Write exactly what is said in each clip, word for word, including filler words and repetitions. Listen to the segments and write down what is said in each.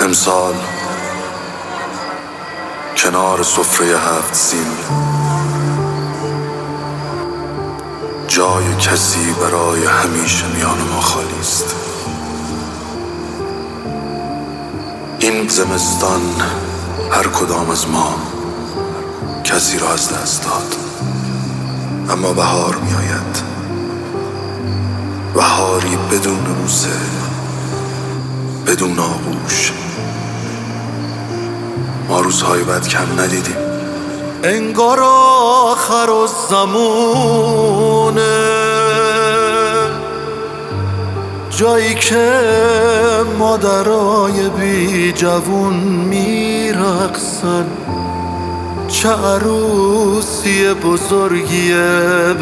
امسال کنار سفره هفت سین جای کسی برای همیشه میان ما خالی است. این زمستان هر کدام از ما کسی را از دست داد، اما بهار می آید، بهاری بدون بوسه، بدون آغوش. ما روزهای بعد کم ندیدیم. انگار آخر الزمونه، جایی که مادرای بی جوون میرقصن. چه عروسی بزرگیه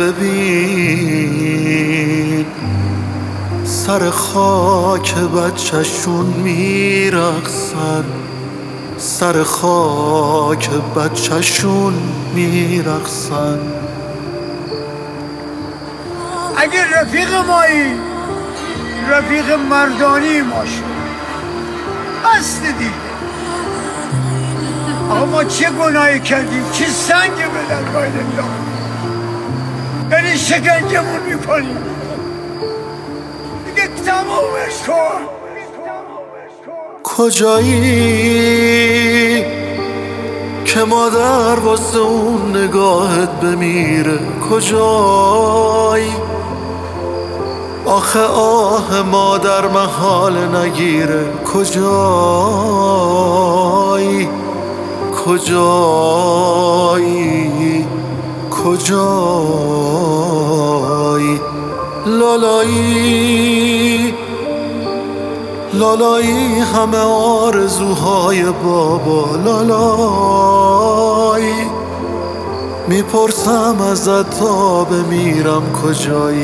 ببین، سر خاک بچه‌شون میرقصن، سر خاک بچه‌شون میرقصن. اگه رفیق مایی رفیق مردانی ما شد بست دیگه. آقا ما چه گناهی کردیم؟ چه سنگ به درگاه الله یعنی شکنجمون میکنیم دیگه. تمامش کن. کجایی که مادر واسه اون نگاهت بمیره؟ کجایی آخه آه مادر محال نگیره؟ کجایی کجایی کجایی لالایی لالایی همه آرزوهای بابا لالایی. میپرسم ازت تا بمیرم کجایی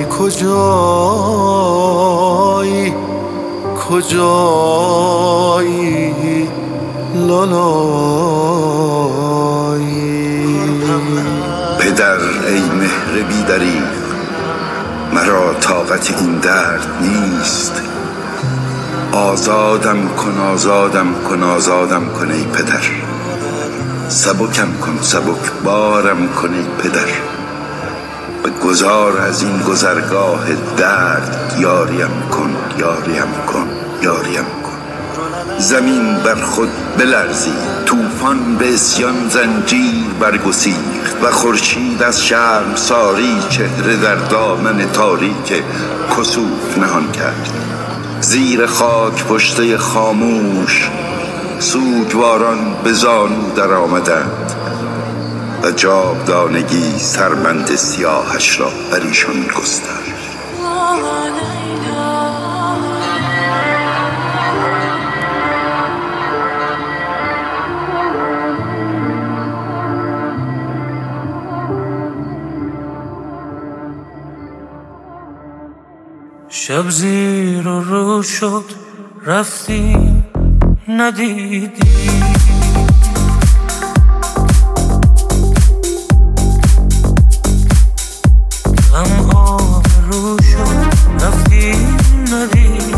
کجایی کجایی لالایی. پدر ای مهر بیدری، مرا طاقت این درد نیست. آزادم کن آزادم کن آزادم کن ای پدر. سبکم کن سبک بارم کن ای پدر. به گذار از این گذرگاه درد یاریم کن یاریم کن یاریم کن. زمین بر خود بلرزید، طوفان به اسیان زنجیر برگسیخت و خورشید از شرمساری چهره در دامن تاریک کسوف نهان کرد. زیر خاک پشته خاموش سوگواران به زانو در آمدند و جاودانگی سربند سیاهش را بر ایشان گسترد. شب زیر و رو شد رفتی ندیدی، غم آب رو شد رفتی ندیدی.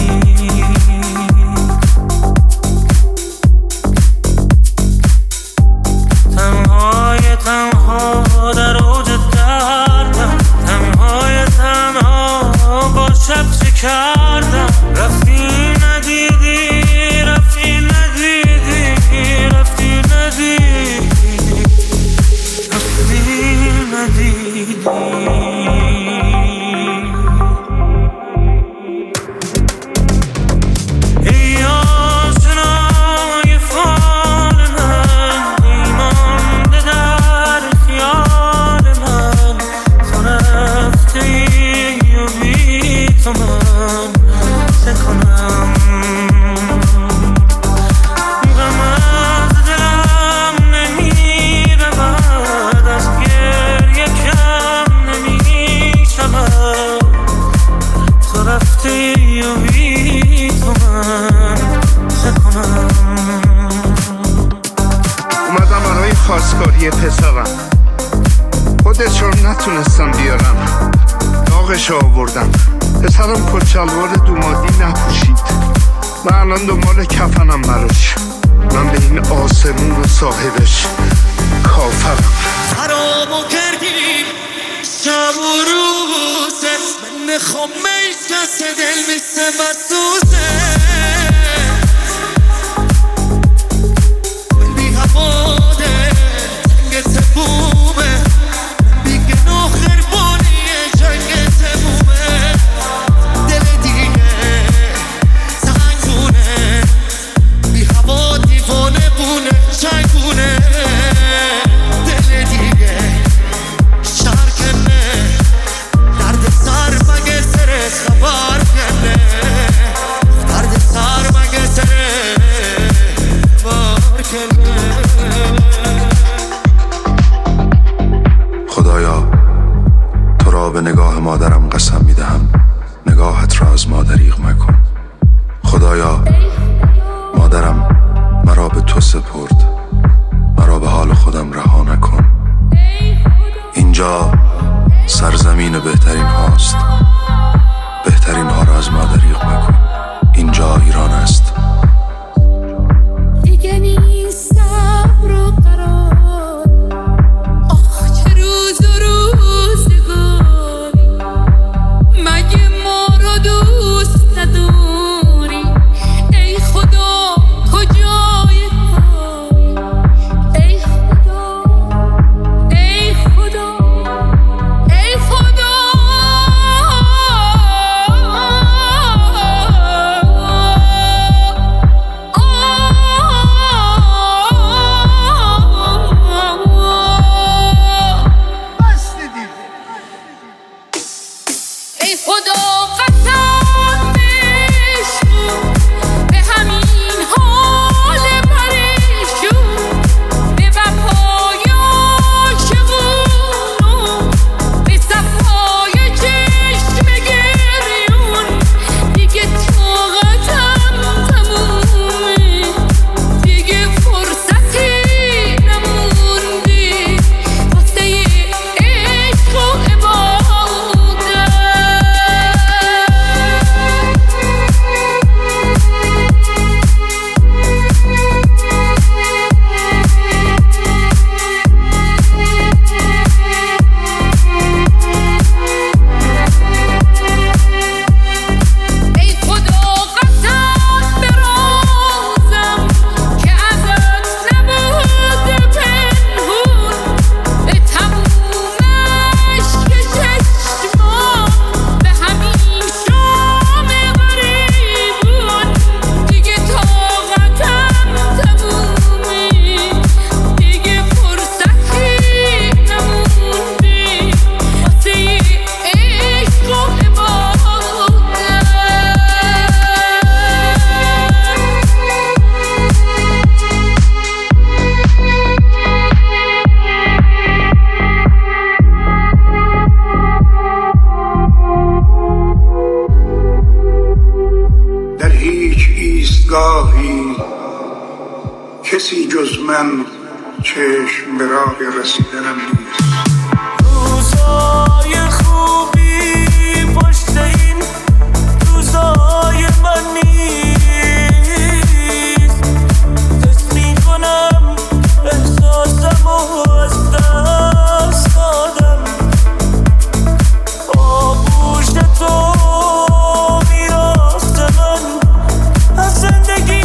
تنهای تنها در اوج دردم، تنهای تنها با شب چه کردم. رفتی ندیدی رفتی ندیدی رفتی ندیدی رفتی ندیدی. ای آشنای فال من، ای مانده در خیال من. تو رفته ای و بی تو من چه کنم؟ غم از دلم نمیره، بعد از گریه کم نمیشود. تو رفتی و بی تو من چه کنم؟ اومدم برای خواستگاری پسرم، خودت رو نتونستم بیارم، داغش آوردم. پسرم کت شلوار دومادی نپوشید، من الان دنبال کفنم براش. من به این آسمون و صاحبش کافرم. خرابو کردی شب و روزه، من نخوام میشکست دل میسه مسوزه، من بی هواده تنگ تبومه، بیگه نو خربانیه جنگ تبومه، دل دیگه سنگونه، بی هوا دیوانه بونه جنگونه، دل دیگه شرکنه، درد سر مگه سر خبر کنه، درد سر مگه سر خبر کنه. خدایا تو را به نگاه مادرم قسم میدهم، نگاهت را از ما دریغ مکن. خدایا مادرم مرا به تو سپرد، مرا به حال خودم رها نکن. اینجا سرزمین بهترین هاست، بهترین ها را از ما دریغ مکن. اینجا ایران است. دیگه نیست صبر و قرار، آخ چه روز و روزگاری، مگه ما رو دوست نداری؟ ای خدا کجای کاری، ای خدا ای خدا ای خدا. بس دیدی ای خدا قسم بشکن به همین حال پریشون، به وفای عاشقون، به صفای چشم گریون، دیگه طاقتم تمومه، دیگه فرصتی نمونده واسه عشق و عبادت. ای خدا قسم به رازم که ازت نبود پنهون، به تموم عشق چشمام، به همین شام غریبون، دیگه طاقتم تمومه، دیگه فرصتی نمونده واسه عشق و عبادت. در هیچ ایستگاهی کسی جز من چشم به راه رسیدنم نیست. روزای خوبی پشت این روزای من نیست، حس میکنم احساسم و از دست دادم، آغوش تو میراث من از زندگی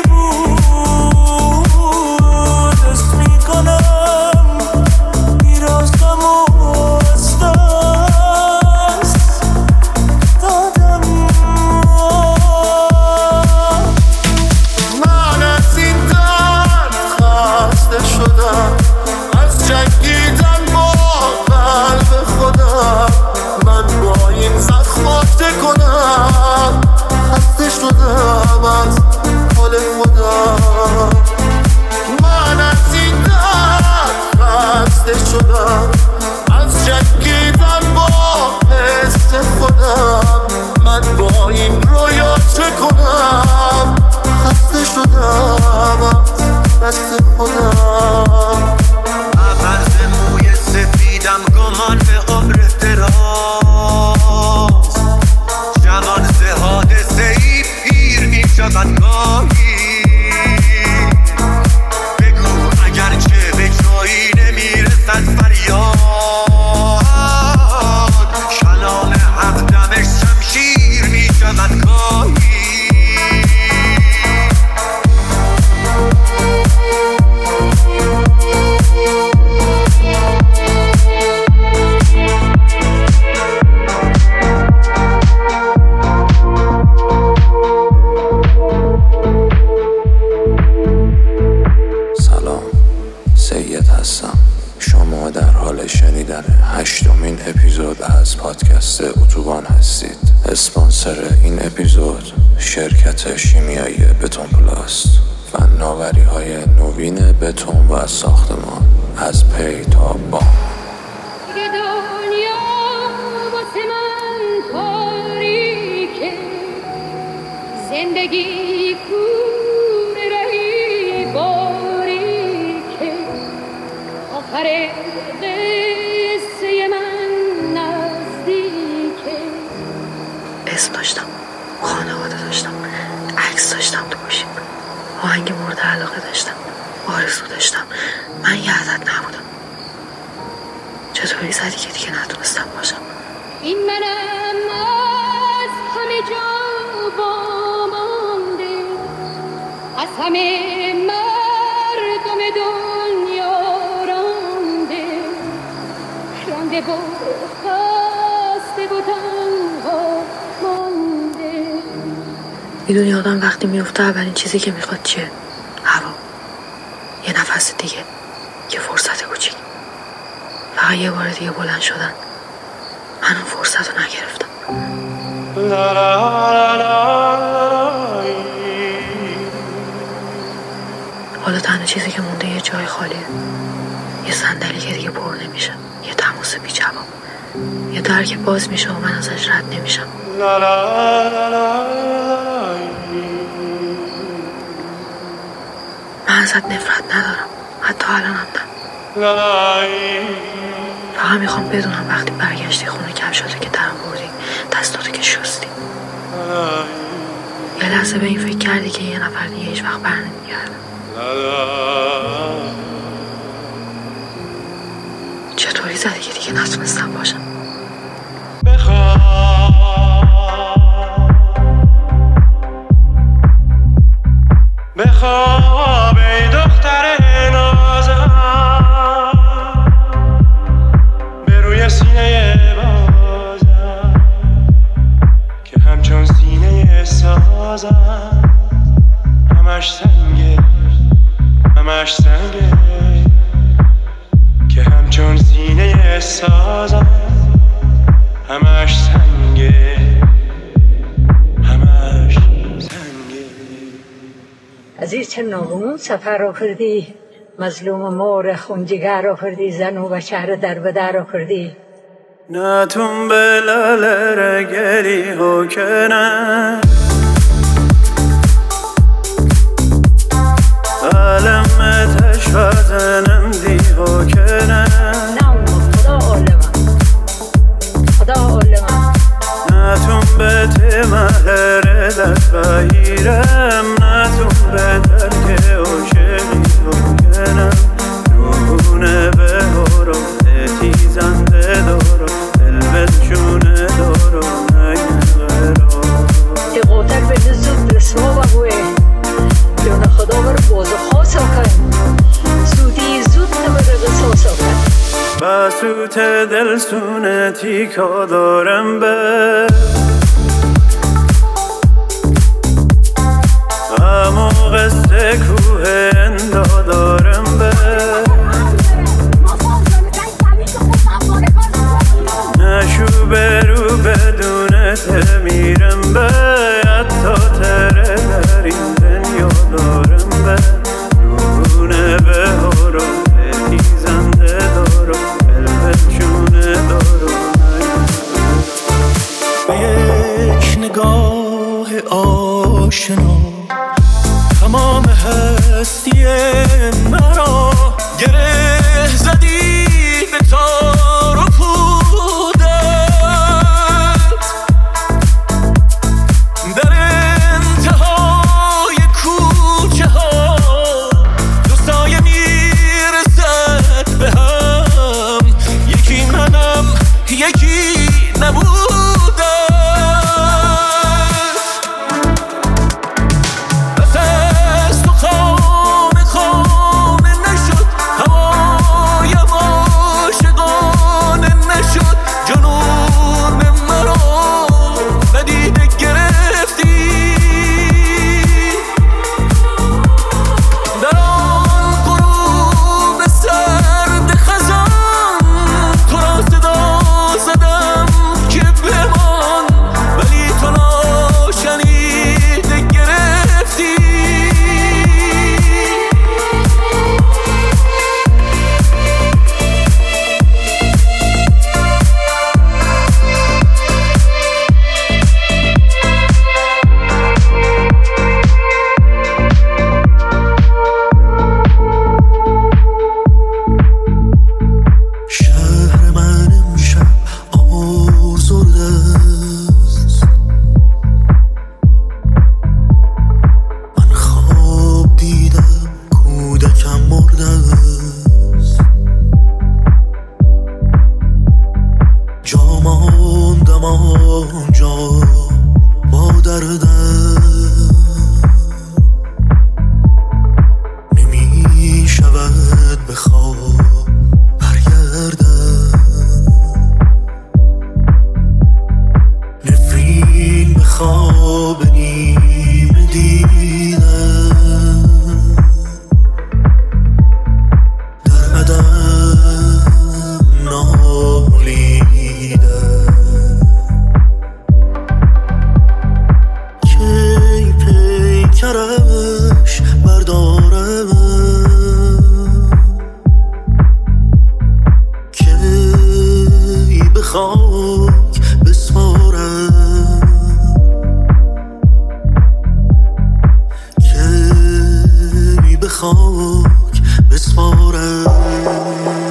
بود، حس میکنم میراثم و از دست دادم. شود گاهی بگو اگرچه به جایی نمیرسد فریاد کلام حق دمش شمشیر میشود گاهی شما در حال شنیدن هشتمین اپیزود از پادکست اتوبان هستید. اسپانسر این اپیزود شرکت شیمیایی بتون پلاس، فناوری های نوین بتون و ساختمان از پی تا بام. دنیا واسه من تاریکه، زندگی کور رهی باریکه، آخر قصه من نزدیکه. اسم داشتم، خانواده داشتم، عکس داشتم تو گوشیم، آهنگ مورد علاقه داشتم، آرزو داشتم. من یادت نبودم. چطوری زدی که دیگه نتونستم باشم؟ این منم از همه جا وامانده، از همه مردم دنیا رانده رانده و خسته و تنها مانده. میدونی آدم وقتی میفته اولین چیزی که میخواد چیه؟ هوا، یه نفس دیگه، یه فرصت کوچیک. فقط یه بار دیگه بلند شدن. من اون فرصت رو نگرفتم. حالا تنها چیزی که مونده یه جای خالیه، یه صندلی که دیگه پر نمیشه، یه تماس بی جواب، یه در که باز میشه و من ازش رد نمیشم. من ازت نفرت ندارم، حتی الانم نه. فقط میخوام بدونم وقتی برگشتی خونه کفشاتو که در بردی، دستاتو که شستی، یه لحظه به این فکر کردی که یه نفر دیگه هیچ وقت بر نمیگرده. چطوری زدی که دیگه نتونستم باشم؟ بخواب ای دختر نازم، به روی سینه بازم که همچون سینه سازم، همش سنگه همش سنگه که همچون سینه سازم، همش سنگه همش سنگه. عزیز چه ناغمون سفر را کردی، مظلوم مور خونجگر را کردی، زن و بشهر در بدر را کردی. نتون به لالر گلی ها کنن، علم تشوزنم دی ها کنن. نه خدا عالمم، خدا عالمم. نتون به تمهر دست بگیرم، نتون به ترک عاشقی بکنم. نونه به هارو تیزنده دارو، البتشونه دارو نگرارو. تی قوتر به زود رسما بگوه، جون خدا بر باز و خاصا کن، زودی زود نبره قصاصا کن. بسوت دل سونتی که دارم به اما قصه کوه اندا دارم به نشو برو بدون تمیرم به حتی تره در این دنیا دارم به نونه به هارو تیزنده دارو البتشونه دارو به یک نگاه آشنا تمام هستی مرا گره زدی به تار و پودت. در انتهای کرمش بردارم کی به خاک بسپارم کی به خاک بسپارم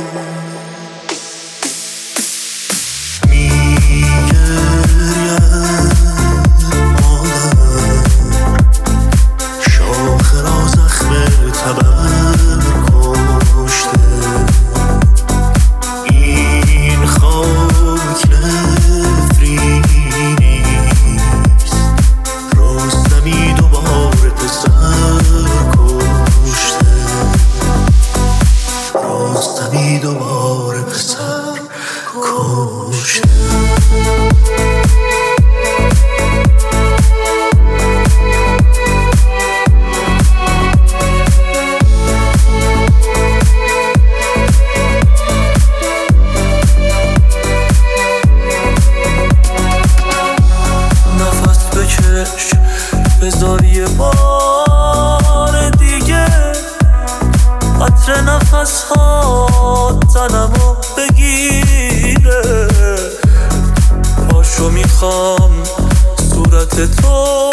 بذاری بار دیگه قطر نفس ها تنمو بگیره پاشو میخوام صورت تو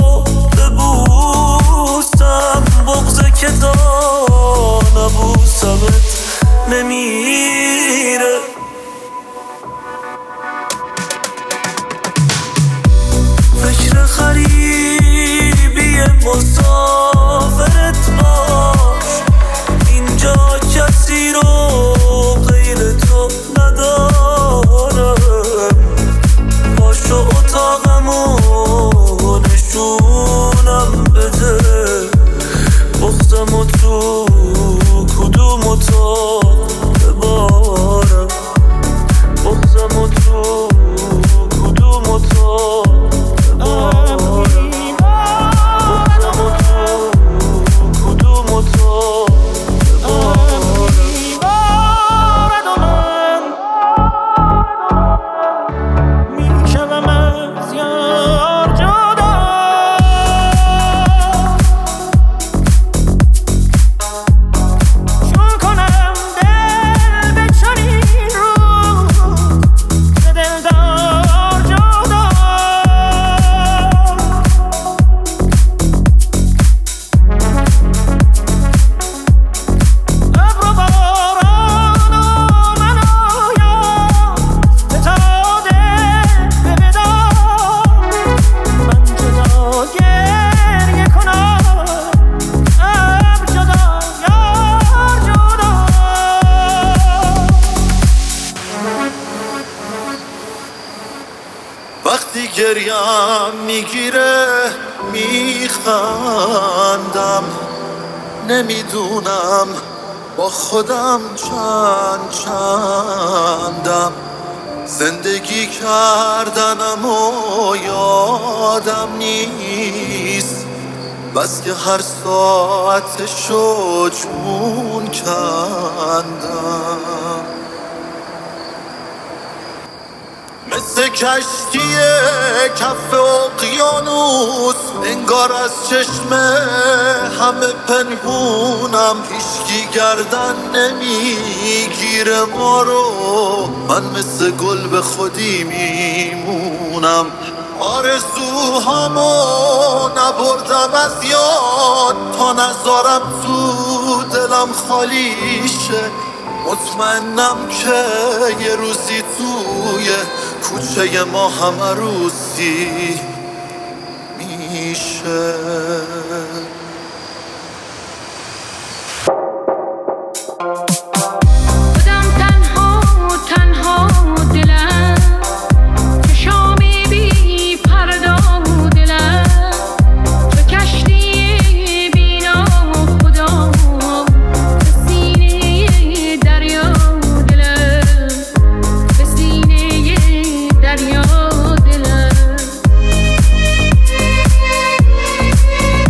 ببوسم بغضه که تا نبوسمت نمیره فکر خریبی مسافرت باش اینجا کسی رو غیر تو ندارم پاشو اتاقمو نشونم بده بغضمو تو کدوم اتاق ببارم بغضمو تو کدوم اتاق وقتی گریم میگیره میخندم نمیدونم با خودم چند چندم زندگی کردنم و یادم نیست بس که هر ساعتشو جون کندم مثل کشتی کف اقیانوس انگار از چشم همه پنهونم هیچکی گردن نمیگیره ما رو من مثل گل به خودی میمونم آرزوهامو نبردم از یاد تا نذارم تو دلم خالی شه مطمئنم که یه روزی توی کوچه ما همه روزی میشه دریا دلم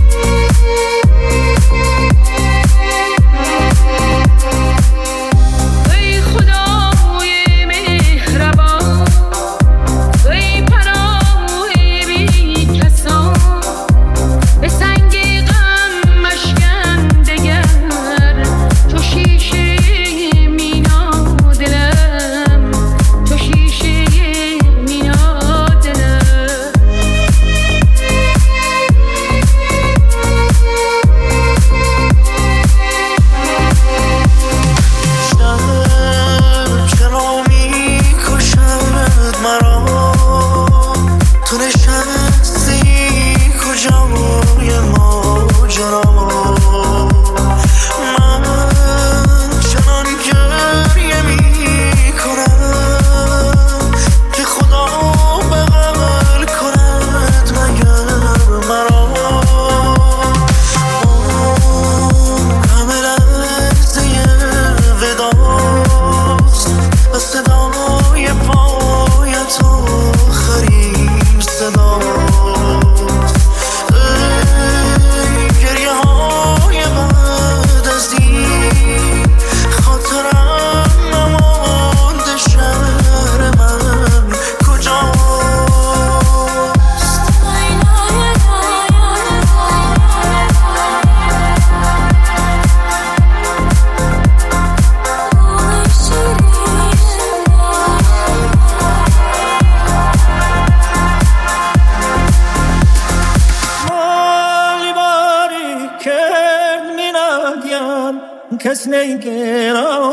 کس نگران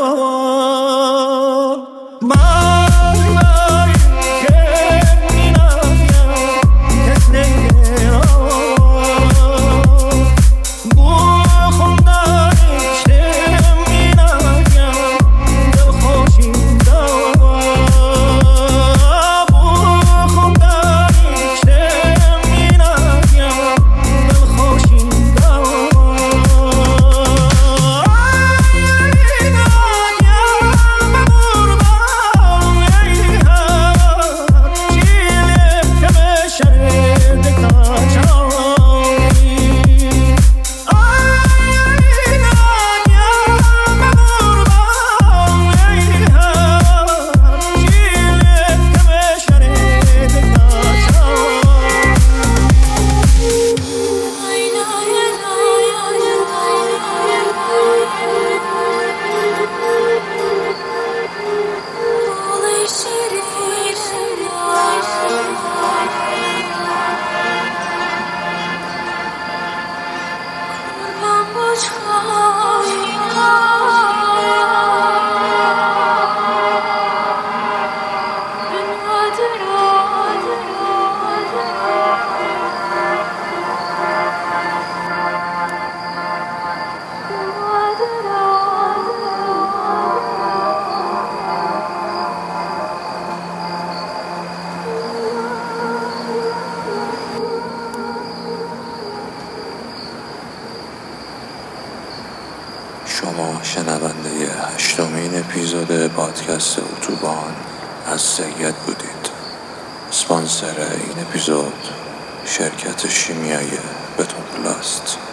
شما شنونده هشتمین اپیزود پادکست اتوبان از سید بودید. اسپانسر این اپیزود شرکت شیمیایی بتون پلاست.